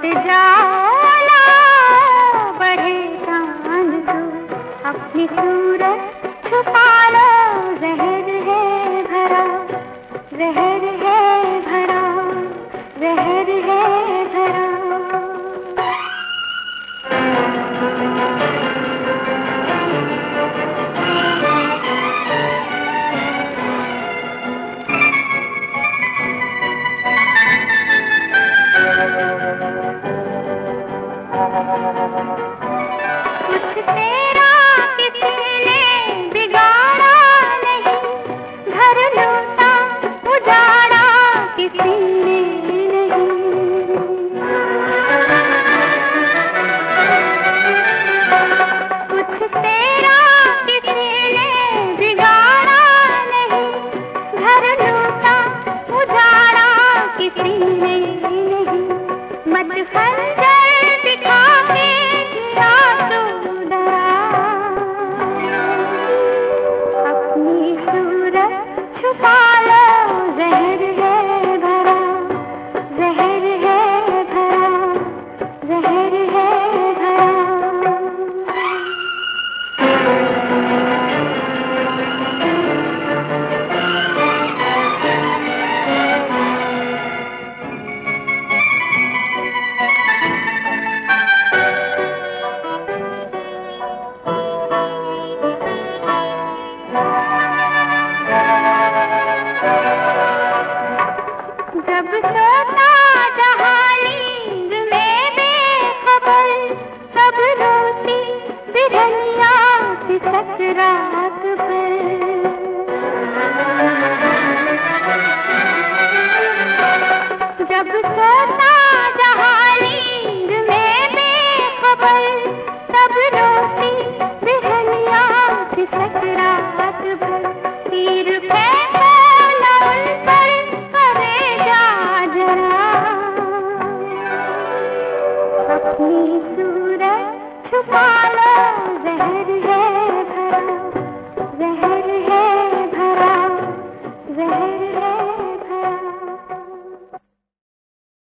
जाला बढ़े चांद तो अपनी सूरत छुपा लो, जहर है भरा, जहर है भरा, जहर है भरा। कुछ तेरा किसी ने बिगाड़ा नहीं, घर लूटा उजाड़ा किसी ने नहीं। कुछ तेरा किसी ने बिगाड़ा नहीं, घर लूटा उजाड़ा किसी ने नहीं। मत खंजर दिखा के किया तो डरा, अपनी सूरत छुपा लो, जहर है भरा, जहर है भरा, जहर है भरा। जब सोता जहाँ नींद में बेखबर, तब रोती बिरहनिया सी सकरात पर। जब सोता जहाँ नींद में बेखबर, तब रोती बिरहनिया सी सकरात पर। तीर फेंको न उन पर करेगा जरा, अपनी सूरत छुपा